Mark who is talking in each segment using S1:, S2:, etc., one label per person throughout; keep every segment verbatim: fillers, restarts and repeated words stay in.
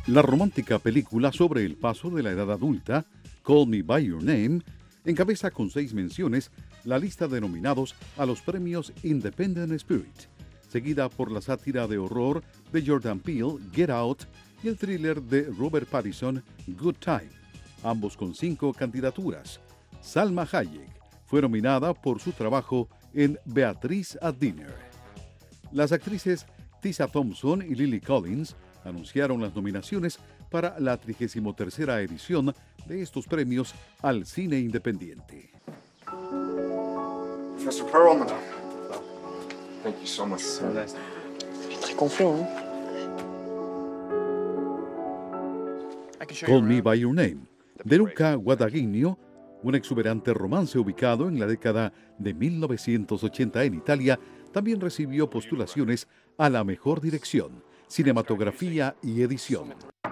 S1: La romántica película sobre el paso de la edad adulta, Call Me By Your Name, encabeza con seis menciones la lista de nominados a los premios Independent Spirit, seguida por la sátira de horror de Jordan Peele, Get Out, y el thriller de Robert Pattinson, Good Time, ambos con cinco candidaturas. Salma Hayek fue nominada por su trabajo en Beatriz at Dinner. Las actrices Tessa Thompson y Lily Collins anunciaron las nominaciones para la trigésima tercera edición de estos premios al cine independiente.
S2: Professor Perlman. Thank you so much.
S3: Très confiant, hein?
S1: Call Me By Your Name, de Luca Guadagnino, un exuberante romance ubicado en la década de mil novecientos ochenta en Italia, también recibió postulaciones a la mejor dirección, cinematografía y edición.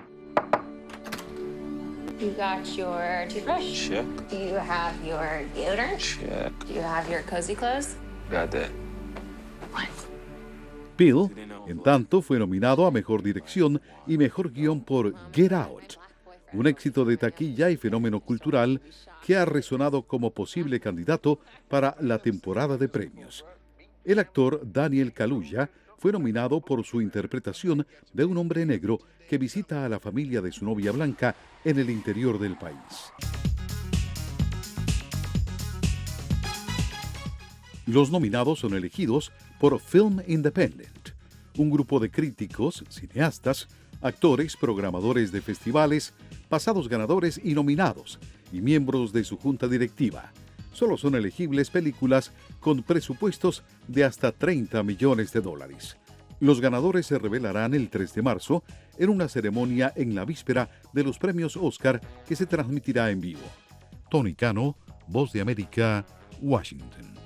S4: You got your toothbrush?
S5: Check.
S4: Do you have your deodorant?
S5: Check.
S4: Do you have your cozy clothes?
S5: Got that.
S4: What?
S1: Peele, en tanto, fue nominado a Mejor Dirección y Mejor Guión por Get Out, un éxito de taquilla y fenómeno cultural que ha resonado como posible candidato para la temporada de premios. El actor Daniel Kaluuya fue nominado por su interpretación de un hombre negro que visita a la familia de su novia blanca en el interior del país. Los nominados son elegidos por Film Independent, un grupo de críticos, cineastas, actores, programadores de festivales, pasados ganadores y nominados, y miembros de su junta directiva. Solo son elegibles películas con presupuestos de hasta treinta millones de dólares. Los ganadores se revelarán el tres de marzo en una ceremonia en la víspera de los premios Oscar que se transmitirá en vivo. Tony Cano, Voz de América, Washington.